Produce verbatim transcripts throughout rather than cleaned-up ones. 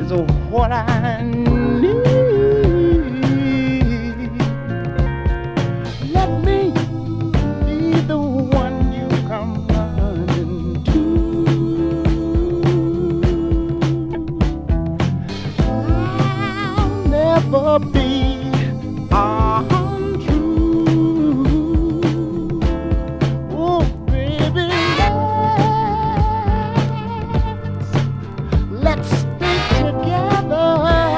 is what I need. Let me be the one you come running to. I'll never be untrue. Oh, baby, let's stay together,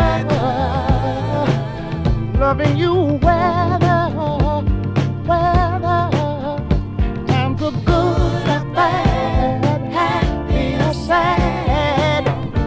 loving you weather, weather, times are good and bad, happy or sad.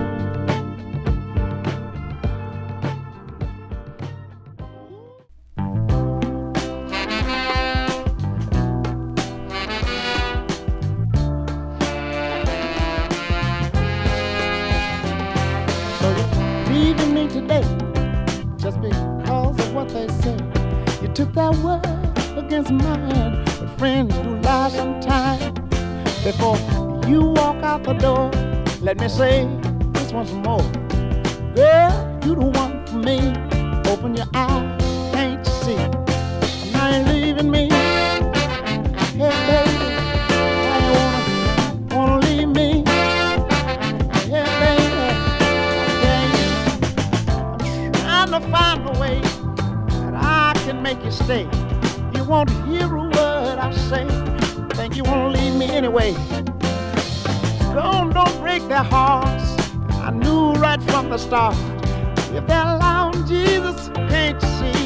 So you're leaving me today just because of what they say. You took that word against mine, but friends do lie sometimes. Before you walk out the door, let me say this once more. Girl, you the one for me. Open your eyes, can't you see? Now you're leaving me. Hey baby, why you wanna, wanna leave me? Yeah baby, I'm trying to find a way that I can make you stay. You won't hear a word I say. Think you wanna leave me anyway. Don't, don't break their hearts. I knew right from the start. If they're allowing Jesus, can't you see?